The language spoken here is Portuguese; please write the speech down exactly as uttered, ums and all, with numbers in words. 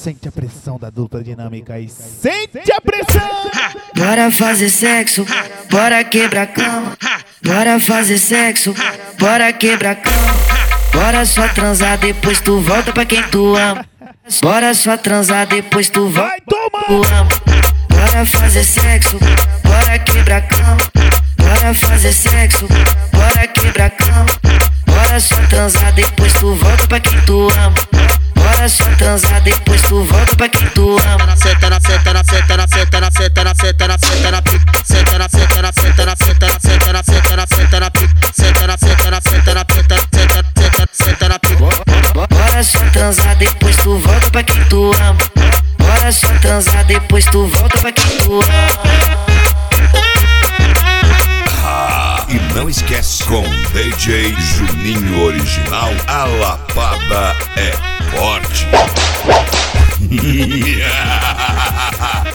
Sente a pressão da dupla dinâmica e sente a pressão. Bora fazer sexo, bora quebrar a cama. Bora fazer sexo, bora quebrar a cama. Bora só transar, depois tu volta pra quem tu ama. Bora só transar, depois tu volta Vai pra quem tomar. tu ama. Bora fazer sexo, bora quebrar a cama. Bora fazer sexo, bora quebrar a cama. Bora só transar, depois tu volta pra quem tu ama. Bora só transar, depois tu volta pra quem tu ama. Senta na senta na senta na senta na senta na senta na senta na senta na senta na senta na senta na senta na senta na senta na senta na senta na senta na senta senta senta na Bora só transar, depois tu volta pra quem tu ama. Bora só transar, depois tu volta pra quem tu ama. E não esquece, com D J Juninho Original, a lapada é forte.